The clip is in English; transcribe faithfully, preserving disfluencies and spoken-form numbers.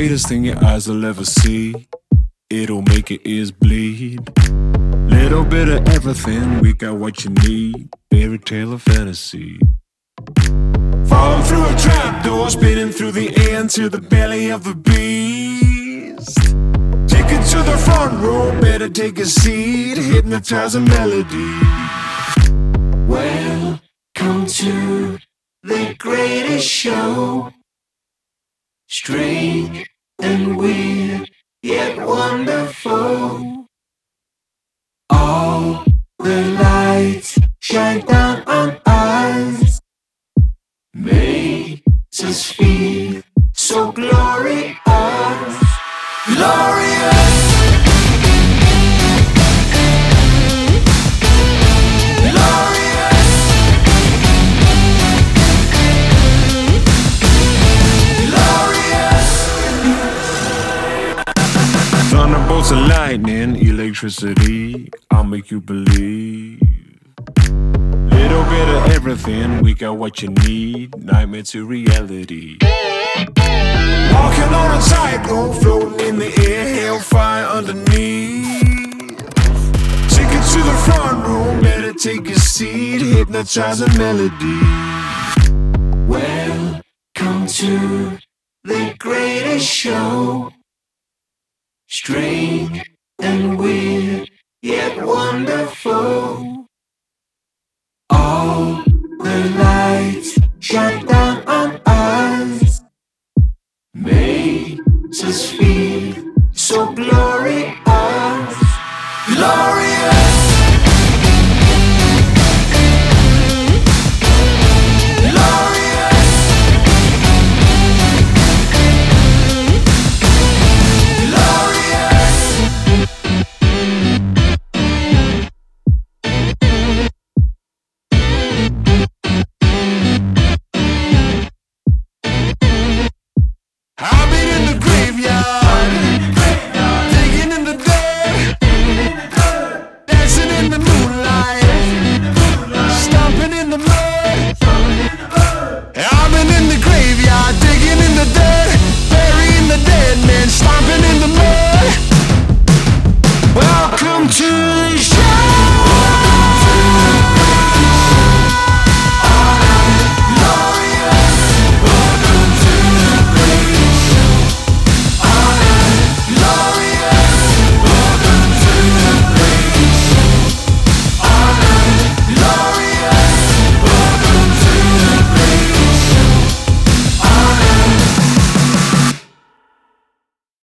greatest thing your eyes will ever see. It'll make your ears bleed. Little bit of everything, we got what you need. Fairy tale of fantasy. Falling through a trapdoor, spinning through the air into the belly of the beast. Ticket to the front row, better take a seat. Hypnotizing melody. Welcome to the greatest show. Strange and weird, yet wonderful. All the lights shine down on us, makes us feel so glorious. Glorious. Thunderbolts of lightning, electricity, I'll make you believe. Little bit of everything, we got what you need. Nightmare to reality. Walking on a tightrope, floating in the air, hellfire underneath. Ticket to the front room, better take a seat. Hypnotizing melody. Welcome to the greatest show. Strange and weird, yet wonderful. All the lights shine down on us, makes us feel so glorious. Glorious. I've been in the